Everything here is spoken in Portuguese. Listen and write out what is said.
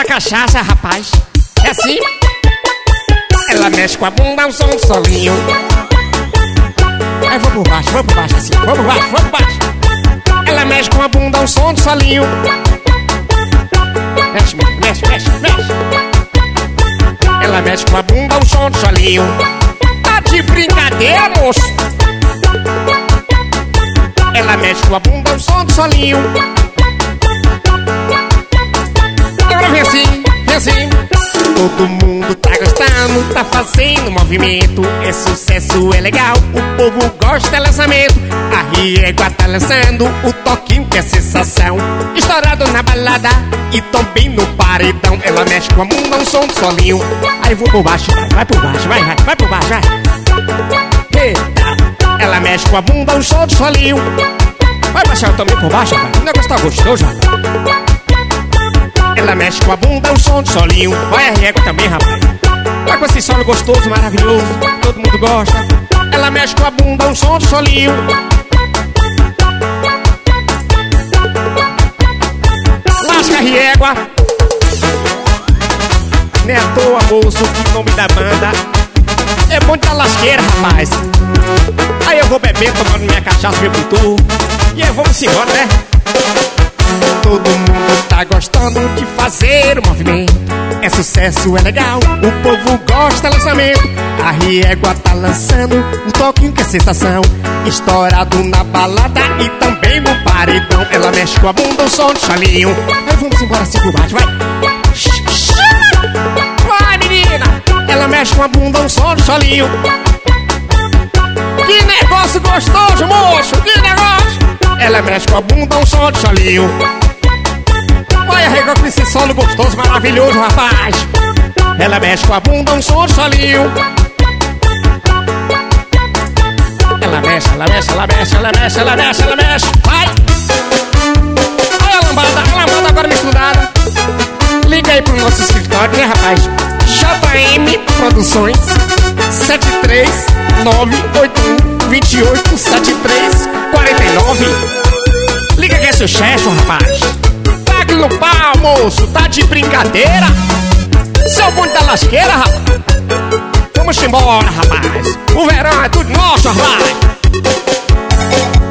cachaça, rapaz. É assim. Ela mexe com a bunda ao som do solinho. Aí vou por baixo assim. Vou por baixo. Ela mexe com a bunda ao som do solinho. Mexe. Ela mexe com a bunda ao som do solinho. Tá de brincadeira, moço? Ela mexe com a bunda ao som do solinho. Agora vem assim. Todo mundo tá gostando, tá fazendo movimento. É sucesso, é legal, o povo gosta, é lançamento. A Riegua tá lançando o toquinho que é sensação. Estourado na balada e também no paredão. Ela mexe com a bunda ao som do solinho. Aí vou por baixo, vai por baixo, vai por baixo, vai. Eita. Ela mexe com a bunda ao som do solinho. Vai baixar também por baixo, rapaz. O negócio tá gostoso, rapaz. Ela mexe com a bunda, o som do solinho. Vai a Riegua também, rapaz. Vai com esse solo gostoso, maravilhoso, todo mundo gosta. Ela mexe com a bunda, o som do solinho. Lasca a Riegua. Nem à toa, moço, que nome da banda. É bom de dar lasqueira, rapaz. Aí eu vou beber, tomando minha cachaça, meu pitu. E aí vamos embora, né? Todo mundo tá gostando de fazer o movimento. É sucesso, é legal, o povo gosta, lançamento. A Riegua tá lançando um toquinho que é sensação. Estourado na balada e também no paredão. Ela mexe com a bunda, o som do solinho. Aí vamos embora assim por baixo, vai. Vai, menina. Ela mexe com a bunda, o som do solinho. Que negócio gostoso, moço, que negócio. Ela mexe com a bunda, o som do solinho. Vai a Riegua com esse solo gostoso, maravilhoso, rapaz. Ela mexe com a bunda, um som do solinho. Ela mexe. Vai. Olha a lambada agora misturada. Liga aí pro nosso escritório, né, rapaz? JM Produções 73981287349. Liga que é seu chefe, rapaz. No pau, moço, tá de brincadeira? Seu bonde da lasqueira, rapaz. Vamos embora, rapaz. O verão é tudo nosso, rapaz.